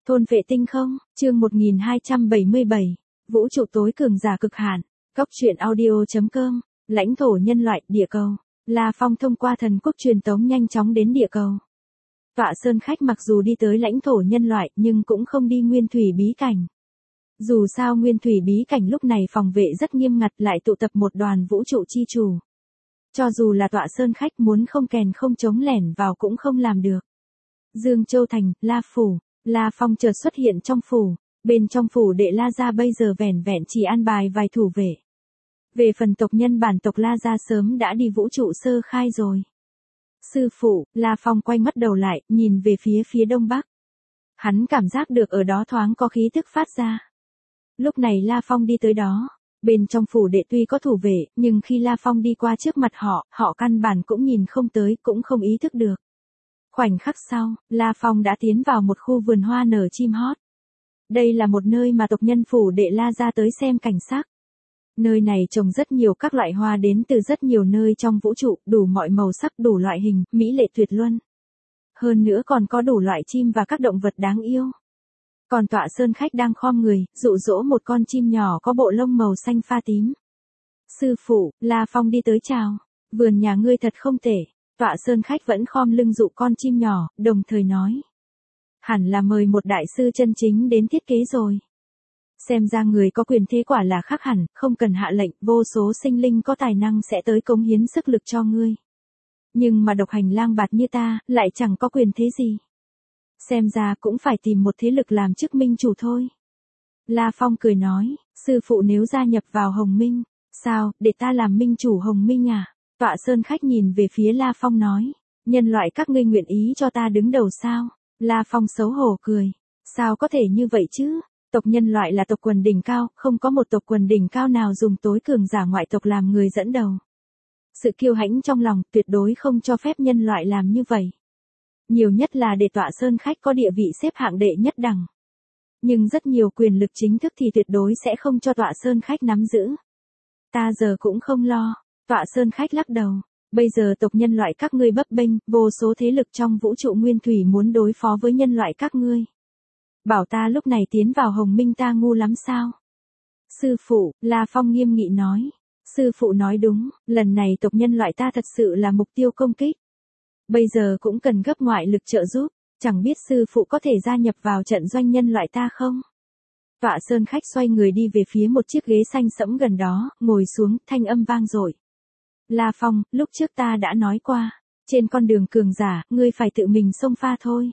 Thôn vệ tinh không, chương 1277, vũ trụ tối cường giả cực hạn, Cóc truyện audio.com, lãnh thổ nhân loại, địa cầu. La Phong thông qua thần quốc truyền tống nhanh chóng đến địa cầu. Tọa Sơn Khách mặc dù đi tới lãnh thổ nhân loại nhưng cũng không đi nguyên thủy bí cảnh. Dù sao nguyên thủy bí cảnh lúc này phòng vệ rất nghiêm ngặt, lại tụ tập một đoàn vũ trụ chi chủ. Cho dù là Tọa Sơn Khách muốn không kèn không chống lẻn vào cũng không làm được. Dương Châu Thành, La Phủ. La Phong chợt xuất hiện trong phủ, bên trong phủ đệ La Gia bây giờ vẻn vẹn chỉ an bài vài thủ vệ. Về phần tộc nhân bản tộc La Gia sớm đã đi vũ trụ sơ khai rồi. Sư phụ, La Phong quay mắt đầu lại, nhìn về phía đông bắc. Hắn cảm giác được ở đó thoáng có khí thức phát ra. Lúc này La Phong đi tới đó, bên trong phủ đệ tuy có thủ vệ, nhưng khi La Phong đi qua trước mặt họ căn bản cũng nhìn không tới, cũng không ý thức được. Khoảnh khắc sau, La Phong đã tiến vào một khu vườn hoa nở chim hót. Đây là một nơi mà tộc nhân phủ đệ La Gia tới xem cảnh sắc. Nơi này trồng rất nhiều các loại hoa đến từ rất nhiều nơi trong vũ trụ, đủ mọi màu sắc, đủ loại hình, mỹ lệ tuyệt luân. Hơn nữa còn có đủ loại chim và các động vật đáng yêu. Còn Tọa Sơn Khách đang khom người, dụ dỗ một con chim nhỏ có bộ lông màu xanh pha tím. Sư phụ, La Phong đi tới chào. Vườn nhà ngươi thật không tệ. Tọa Sơn Khách vẫn khom lưng dụ con chim nhỏ, đồng thời nói. Hẳn là mời một đại sư chân chính đến thiết kế rồi. Xem ra người có quyền thế quả là khác hẳn, không cần hạ lệnh, vô số sinh linh có tài năng sẽ tới cống hiến sức lực cho ngươi. Nhưng mà độc hành lang bạt như ta, lại chẳng có quyền thế gì. Xem ra cũng phải tìm một thế lực làm chức minh chủ thôi. La Phong cười nói, sư phụ nếu gia nhập vào Hồng Minh, sao, để ta làm minh chủ Hồng Minh à? Tọa Sơn Khách nhìn về phía La Phong nói, nhân loại các ngươi nguyện ý cho ta đứng đầu sao? La Phong xấu hổ cười, sao có thể như vậy chứ? Tộc nhân loại là tộc quần đỉnh cao, không có một tộc quần đỉnh cao nào dùng tối cường giả ngoại tộc làm người dẫn đầu. Sự kiêu hãnh trong lòng tuyệt đối không cho phép nhân loại làm như vậy. Nhiều nhất là để Tọa Sơn Khách có địa vị xếp hạng đệ nhất đẳng. Nhưng rất nhiều quyền lực chính thức thì tuyệt đối sẽ không cho Tọa Sơn Khách nắm giữ. Ta giờ cũng không lo. Tọa Sơn Khách lắc đầu, bây giờ tộc nhân loại các ngươi bấp bênh, vô số thế lực trong vũ trụ nguyên thủy muốn đối phó với nhân loại các ngươi. Bảo ta lúc này tiến vào Hồng Minh ta ngu lắm sao? Sư phụ, La Phong nghiêm nghị nói. Sư phụ nói đúng, lần này tộc nhân loại ta thật sự là mục tiêu công kích. Bây giờ cũng cần gấp ngoại lực trợ giúp, chẳng biết sư phụ có thể gia nhập vào trận doanh nhân loại ta không? Tọa Sơn Khách xoay người đi về phía một chiếc ghế xanh sẫm gần đó, ngồi xuống, thanh âm vang dội. La Phong, lúc trước ta đã nói qua, trên con đường cường giả, ngươi phải tự mình xông pha thôi.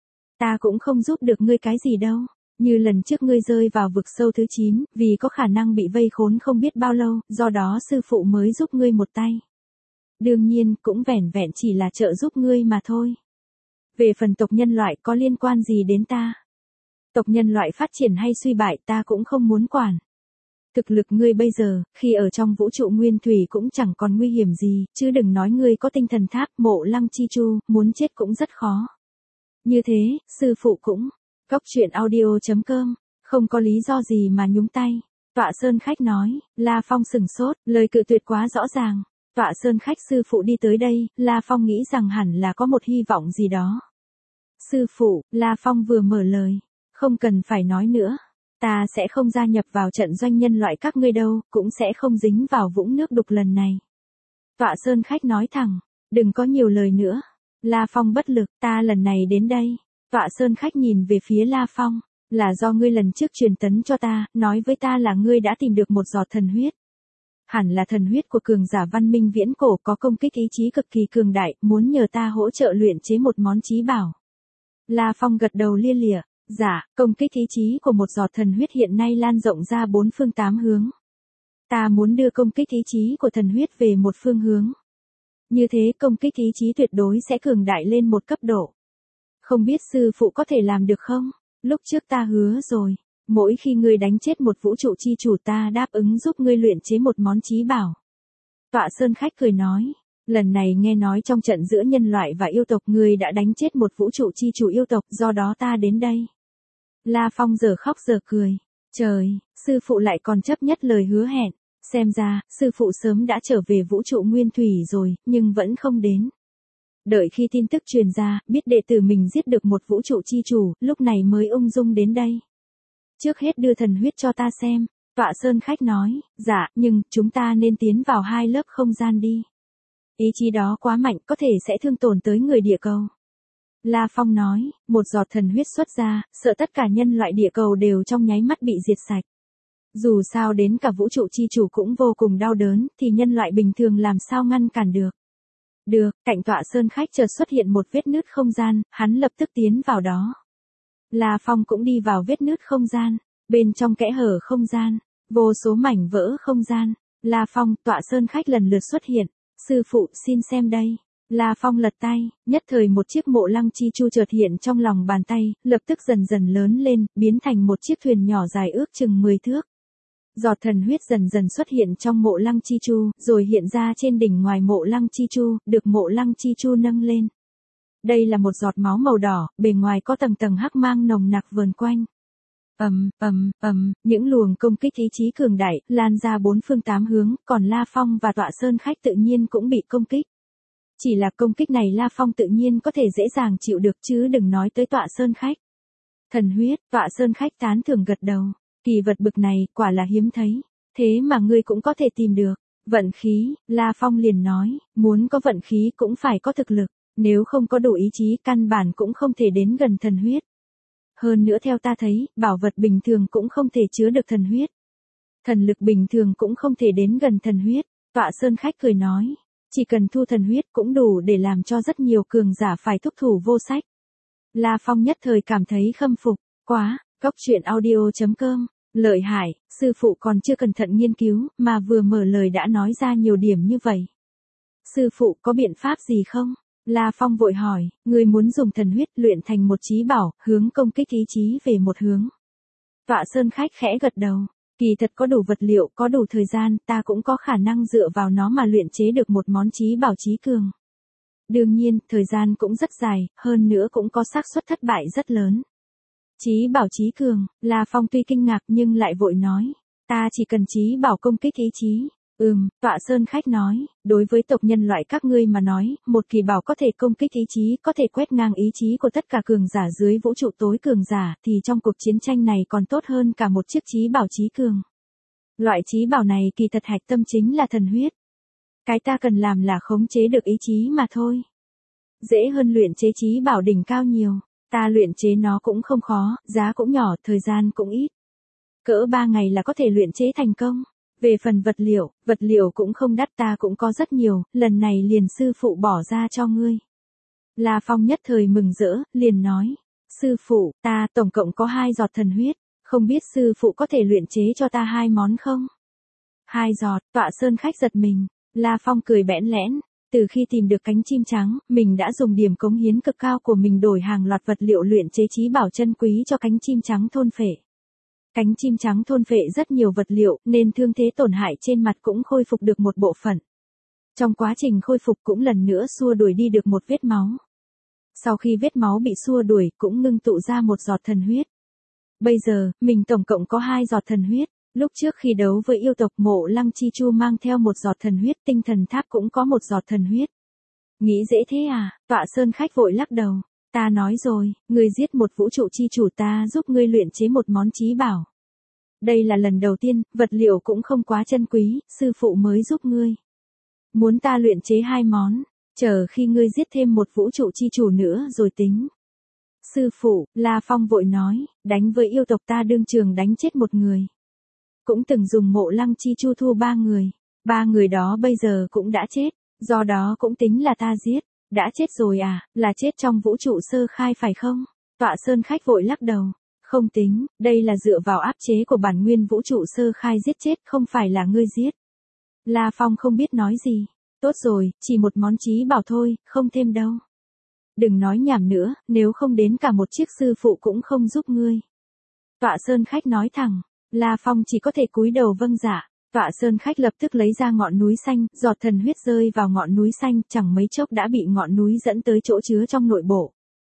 Ta cũng không giúp được ngươi cái gì đâu, như lần trước ngươi rơi vào vực sâu thứ 9, vì có khả năng bị vây khốn không biết bao lâu, do đó sư phụ mới giúp ngươi một tay. Đương nhiên, cũng vẻn vẹn chỉ là trợ giúp ngươi mà thôi. Về phần tộc nhân loại có liên quan gì đến ta? Tộc nhân loại phát triển hay suy bại ta cũng không muốn quản. Thực lực ngươi bây giờ, khi ở trong vũ trụ nguyên thủy cũng chẳng còn nguy hiểm gì, chứ đừng nói ngươi có tinh thần tháp, mộ lăng chi chu, muốn chết cũng rất khó. Như thế, sư phụ cũng, Cóc truyện audio.com, không có lý do gì mà nhúng tay. Tọa Sơn Khách nói, La Phong sừng sốt, lời cự tuyệt quá rõ ràng. Tọa Sơn Khách sư phụ đi tới đây, La Phong nghĩ rằng hẳn là có một hy vọng gì đó. Sư phụ, La Phong vừa mở lời, không cần phải nói nữa. Ta sẽ không gia nhập vào trận doanh nhân loại các ngươi đâu, cũng sẽ không dính vào vũng nước đục lần này. Tọa Sơn Khách nói thẳng, đừng có nhiều lời nữa. La Phong bất lực, ta lần này đến đây. Tọa Sơn Khách nhìn về phía La Phong, là do ngươi lần trước truyền tấn cho ta, nói với ta là ngươi đã tìm được một giọt thần huyết. Hẳn là thần huyết của cường giả văn minh viễn cổ có công kích ý chí cực kỳ cường đại, muốn nhờ ta hỗ trợ luyện chế một món chí bảo. La Phong gật đầu lia lịa. Dạ, công kích ý chí của một giọt thần huyết hiện nay lan rộng ra 4 phương 8 hướng. Ta muốn đưa công kích ý chí của thần huyết về một phương hướng. Như thế công kích ý chí tuyệt đối sẽ cường đại lên một cấp độ. Không biết sư phụ có thể làm được không? Lúc trước ta hứa rồi, mỗi khi ngươi đánh chết một vũ trụ chi chủ ta đáp ứng giúp ngươi luyện chế một món chí bảo. Tọa Sơn Khách cười nói, lần này nghe nói trong trận giữa nhân loại và yêu tộc ngươi đã đánh chết một vũ trụ chi chủ yêu tộc, do đó ta đến đây. La Phong giờ khóc giờ cười. Trời, sư phụ lại còn chấp nhất lời hứa hẹn. Xem ra, sư phụ sớm đã trở về vũ trụ nguyên thủy rồi, nhưng vẫn không đến. Đợi khi tin tức truyền ra, biết đệ tử mình giết được một vũ trụ chi chủ, lúc này mới ung dung đến đây. Trước hết đưa thần huyết cho ta xem. Tọa Sơn Khách nói, dạ, nhưng, chúng ta nên tiến vào 2 lớp không gian đi. Ý chí đó quá mạnh, có thể sẽ thương tổn tới người địa cầu. La Phong nói, một giọt thần huyết xuất ra, sợ tất cả nhân loại địa cầu đều trong nháy mắt bị diệt sạch. Dù sao đến cả vũ trụ chi chủ cũng vô cùng đau đớn, thì nhân loại bình thường làm sao ngăn cản được. Được, cạnh Tọa Sơn Khách chợt xuất hiện một vết nứt không gian, hắn lập tức tiến vào đó. La Phong cũng đi vào vết nứt không gian, bên trong kẽ hở không gian, vô số mảnh vỡ không gian. La Phong, Tọa Sơn Khách lần lượt xuất hiện. Sư phụ, xin xem đây. La Phong lật tay, nhất thời một chiếc mộ lăng chi chu chợt hiện trong lòng bàn tay, lập tức dần dần lớn lên, biến thành một chiếc thuyền nhỏ dài ước chừng 10 thước. Giọt thần huyết dần dần xuất hiện trong mộ lăng chi chu, rồi hiện ra trên đỉnh ngoài mộ lăng chi chu, được mộ lăng chi chu nâng lên. Đây là một giọt máu màu đỏ, bề ngoài có tầng tầng hắc mang nồng nặc vờn quanh. Những luồng công kích ý chí cường đại, lan ra 4 phương 8 hướng, còn La Phong và Tọa Sơn Khách tự nhiên cũng bị công kích. Chỉ là công kích này La Phong tự nhiên có thể dễ dàng chịu được chứ đừng nói tới Tọa Sơn Khách. Thần huyết, Tọa Sơn Khách tán thưởng gật đầu. Kỳ vật bực này, quả là hiếm thấy. Thế mà ngươi cũng có thể tìm được. Vận khí, La Phong liền nói, muốn có vận khí cũng phải có thực lực. Nếu không có đủ ý chí căn bản cũng không thể đến gần thần huyết. Hơn nữa theo ta thấy, bảo vật bình thường cũng không thể chứa được thần huyết. Thần lực bình thường cũng không thể đến gần thần huyết. Tọa Sơn Khách cười nói, chỉ cần thu thần huyết cũng đủ để làm cho rất nhiều cường giả phải thúc thủ vô sách. La Phong nhất thời cảm thấy khâm phục, quá, coctruyện.audio.com, lợi hại, sư phụ còn chưa cẩn thận nghiên cứu, mà vừa mở lời đã nói ra nhiều điểm như vậy. Sư phụ có biện pháp gì không? La Phong vội hỏi, ngươi muốn dùng thần huyết luyện thành một chí bảo, hướng công kích ý chí về một hướng. Tọa Sơn Khách khẽ gật đầu, kỳ thật có đủ vật liệu, có đủ thời gian, ta cũng có khả năng dựa vào nó mà luyện chế được một món chí bảo chí cường. Đương nhiên, thời gian cũng rất dài, hơn nữa cũng có xác suất thất bại rất lớn. Chí bảo chí cường, La Phong tuy kinh ngạc nhưng lại vội nói, ta chỉ cần chí bảo công kích ý chí. Tọa Sơn Khách nói, đối với tộc nhân loại các ngươi mà nói, một kỳ bảo có thể công kích ý chí, có thể quét ngang ý chí của tất cả cường giả dưới vũ trụ tối cường giả, thì trong cuộc chiến tranh này còn tốt hơn cả một chiếc chí bảo chí cường. Loại chí bảo này kỳ thật hạch tâm chính là thần huyết. Cái ta cần làm là khống chế được ý chí mà thôi. Dễ hơn luyện chế chí bảo đỉnh cao nhiều, ta luyện chế nó cũng không khó, giá cũng nhỏ, thời gian cũng ít. Cỡ 3 ngày là có thể luyện chế thành công. Về phần vật liệu cũng không đắt, ta cũng có rất nhiều, lần này liền sư phụ bỏ ra cho ngươi. La Phong nhất thời mừng rỡ, liền nói, sư phụ, ta tổng cộng có 2 giọt thần huyết, không biết sư phụ có thể luyện chế cho ta 2 món không? 2 giọt, Tọa Sơn Khách giật mình, La Phong cười bẽn lẽn, từ khi tìm được cánh chim trắng, mình đã dùng điểm cống hiến cực cao của mình đổi hàng loạt vật liệu luyện chế chí bảo chân quý cho cánh chim trắng thôn phệ. Cánh chim trắng thôn phệ rất nhiều vật liệu, nên thương thế tổn hại trên mặt cũng khôi phục được một bộ phận. Trong quá trình khôi phục cũng lần nữa xua đuổi đi được một vết máu. Sau khi vết máu bị xua đuổi, cũng ngưng tụ ra một giọt thần huyết. Bây giờ, mình tổng cộng có 2 giọt thần huyết. Lúc trước khi đấu với yêu tộc Mộ Lăng Chi Chu mang theo một giọt thần huyết, tinh thần tháp cũng có một giọt thần huyết. Nghĩ dễ thế à? Tọa Sơn Khách vội lắc đầu. Ta nói rồi, ngươi giết một vũ trụ chi chủ, ta giúp ngươi luyện chế một món chí bảo. Đây là lần đầu tiên, vật liệu cũng không quá chân quý, sư phụ mới giúp ngươi. Muốn ta luyện chế 2 món, chờ khi ngươi giết thêm một vũ trụ chi chủ nữa rồi tính. Sư phụ, La Phong vội nói, đánh với yêu tộc ta đương trường đánh chết một người. Cũng từng dùng Mộ Lăng Chi Chu thu 3 người. 3 người đó bây giờ cũng đã chết, do đó cũng tính là ta giết. Đã chết rồi à, là chết trong vũ trụ sơ khai phải không? Tọa Sơn Khách vội lắc đầu. Không tính, đây là dựa vào áp chế của bản nguyên vũ trụ sơ khai giết chết, không phải là ngươi giết. La Phong không biết nói gì. Tốt rồi, chỉ một món chí bảo thôi, không thêm đâu. Đừng nói nhảm nữa, nếu không đến cả một chiếc sư phụ cũng không giúp ngươi. Tọa Sơn Khách nói thẳng. La Phong chỉ có thể cúi đầu vâng dạ. Tọa Sơn Khách lập tức lấy ra ngọn núi xanh, giọt thần huyết rơi vào ngọn núi xanh, chẳng mấy chốc đã bị ngọn núi dẫn tới chỗ chứa trong nội bộ.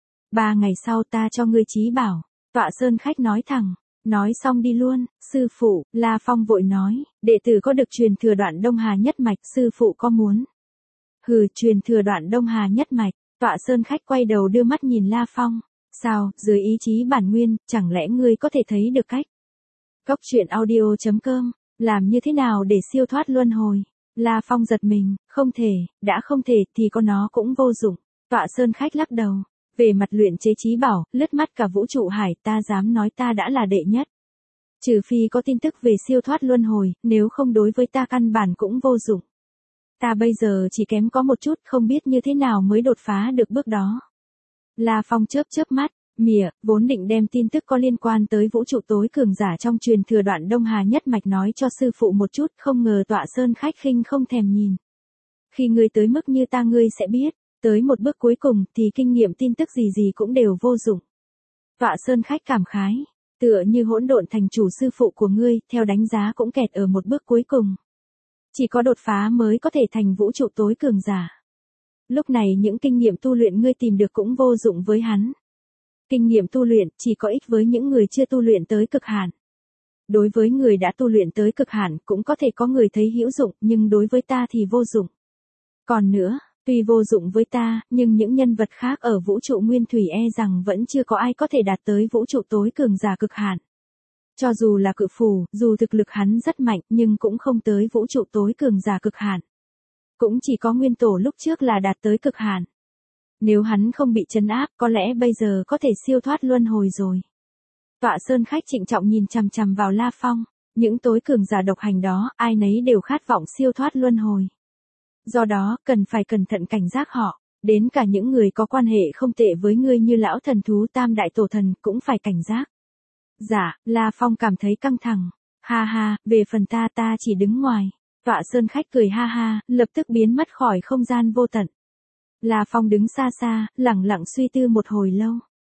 3 ngày sau ta cho ngươi chí bảo. Tọa Sơn Khách nói thẳng. Nói xong đi luôn, sư phụ, La Phong vội nói, đệ tử có được truyền thừa đoạn Đông Hà nhất mạch, sư phụ có muốn? Truyền thừa đoạn Đông Hà nhất mạch, Tọa Sơn Khách quay đầu đưa mắt nhìn La Phong. Sao, dưới ý chí bản nguyên, chẳng lẽ ngươi có thể thấy được cách? Cốc truyện audio.com, làm như thế nào để siêu thoát luân hồi? La Phong giật mình, không thể, đã không thể thì có nó cũng vô dụng. Tọa Sơn Khách lắc đầu. Về mặt luyện chế trí bảo, lướt mắt cả vũ trụ hải, ta dám nói ta đã là đệ nhất. Trừ phi có tin tức về siêu thoát luân hồi, nếu không đối với ta căn bản cũng vô dụng. Ta bây giờ chỉ kém có một chút, không biết như thế nào mới đột phá được bước đó. La Phong chớp chớp mắt, mỉa, vốn định đem tin tức có liên quan tới vũ trụ tối cường giả trong truyền thừa Đoạn Đông Hà nhất mạch nói cho sư phụ một chút, không ngờ Tọa Sơn Khách khinh không thèm nhìn. Khi ngươi tới mức như ta ngươi sẽ biết, tới một bước cuối cùng thì kinh nghiệm tin tức gì gì cũng đều vô dụng. Tọa Sơn Khách cảm khái, tựa như Hỗn Độn thành chủ sư phụ của ngươi, theo đánh giá cũng kẹt ở một bước cuối cùng. Chỉ có đột phá mới có thể thành vũ trụ tối cường giả. Lúc này những kinh nghiệm tu luyện ngươi tìm được cũng vô dụng với hắn. Kinh nghiệm tu luyện chỉ có ích với những người chưa tu luyện tới cực hạn. Đối với người đã tu luyện tới cực hạn cũng có thể có người thấy hữu dụng, nhưng đối với ta thì vô dụng. Còn nữa, tuy vô dụng với ta, nhưng những nhân vật khác ở vũ trụ nguyên thủy e rằng vẫn chưa có ai có thể đạt tới vũ trụ tối cường giả cực hạn. Cho dù là cự phù, dù thực lực hắn rất mạnh, nhưng cũng không tới vũ trụ tối cường giả cực hạn. Cũng chỉ có nguyên tổ lúc trước là đạt tới cực hạn. Nếu hắn không bị trấn áp, có lẽ bây giờ có thể siêu thoát luân hồi rồi. Tọa Sơn Khách trịnh trọng nhìn chằm chằm vào La Phong. Những tối cường giả độc hành đó, ai nấy đều khát vọng siêu thoát luân hồi. Do đó, cần phải cẩn thận cảnh giác họ. Đến cả những người có quan hệ không tệ với ngươi như lão thần thú Tam Đại Tổ Thần cũng phải cảnh giác. Dạ, La Phong cảm thấy căng thẳng. Ha ha, về phần ta chỉ đứng ngoài. Tọa Sơn Khách cười ha ha, lập tức biến mất khỏi không gian vô tận. La Phong đứng xa xa, lặng lặng suy tư một hồi lâu.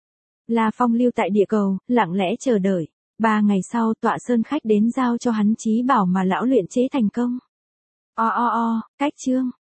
La Phong lưu tại địa cầu, lặng lẽ chờ đợi. 3 ngày sau Tọa Sơn Khách đến giao cho hắn trí bảo mà lão luyện chế thành công. Cách chương.